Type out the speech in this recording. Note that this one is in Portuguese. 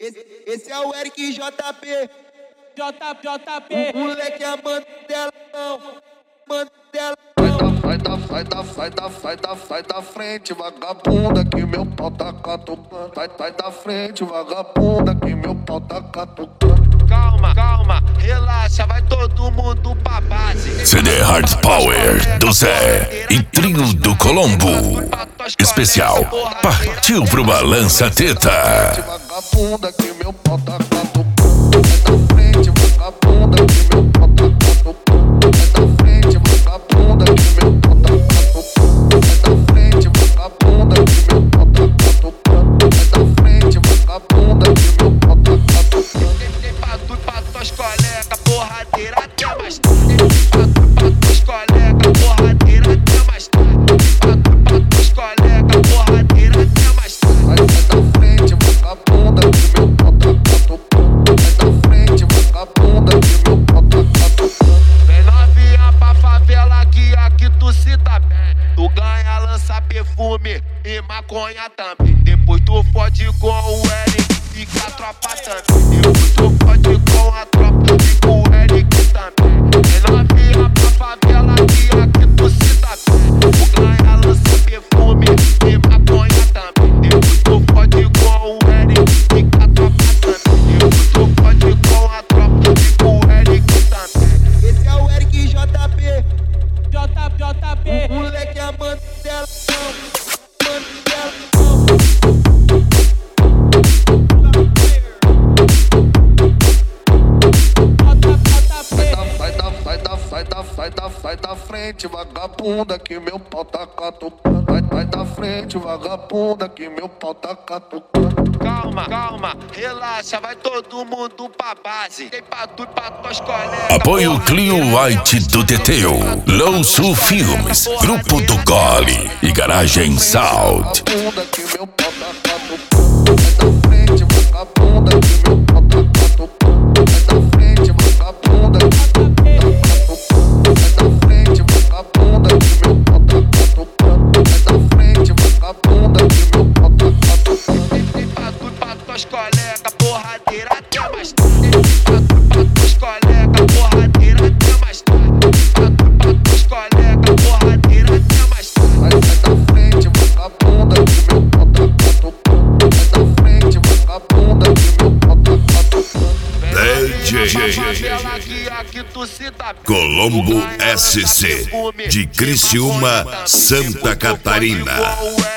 Esse é o Eric JP. JP. O moleque é Mandelão. Sai da frente, vagabunda, que meu pau tá catucando. Sai da frente, vagabunda, que meu pau tá catucando. Calma, relaxa, vai todo mundo pra base. CD Hard Power do Zé e Trio do Colombo. Especial, partiu pro Balança Teta. Vagabunda, que meu pau tá catucando. Sai da frente, vagabunda, que meu pau tá catucando. Sai da frente, vagabunda, que meu pau tá catucando. Sai da frente, vagabunda, que meu pau tá catucando. Sai da frente, vagabunda, que meu pau tá catucando. Tem pra tuas colegas, porradeira até mais tarde. Pra tuas colegas, porradeira até mais tarde. Pra tuas colegas, porradeira até mais tarde. Sai da frente, vagabunda, que meu pau tá catucando. Sai da frente, vagabunda, que meu pau tá catucando. Vem novinha pra favela que aqui tu se dá bem. Tu ganha, lança perfume e maconha também. Depois tu fode com o Eric, fica a tropa também. Depois tu fode com a tropa, fica o Eric também. Vem novinha pra favela que aqui tu se dá bem. Tu ganha, lança perfume e maconha também. Depois tu fode com o Eric, fica a tropa também. Depois tu fode com a tropa, fica o Eric também. Esse é o Eric JP. JP. O moleque é Mandelão. Sai da frente, vagabunda, que meu pau tá catucando. Sai da frente, vagabunda, que meu pau tá catucando. Calma, relaxa, vai todo mundo pra base. Tem pra tuas colegas. Apoio Clio White do Teteu, Low Sul Filmes, Grupo do Gole e Garagem Sound. Vagabunda, que meu pau tá catucando. Sai da frente, vagabunda, que meu pau tá catucando. Sai da frente, vagabunda, que meu pau tá catucando. Sai da frente, vagabunda, que meu pau tá catucando. Sai da frente, vagabunda, que meu pau tá catucando. Tem pra tuas colegas, porradeira até mais tarde. Pra tuas colegas, porradeira até mais tarde. Pra tuas colegas, porradeira até mais tarde. Sai da frente, vagabunda, que meu pau tá catucando. Sai da frente, vagabunda, que meu pau tá catucando. Colombo SC de Criciúma, Santa Catarina.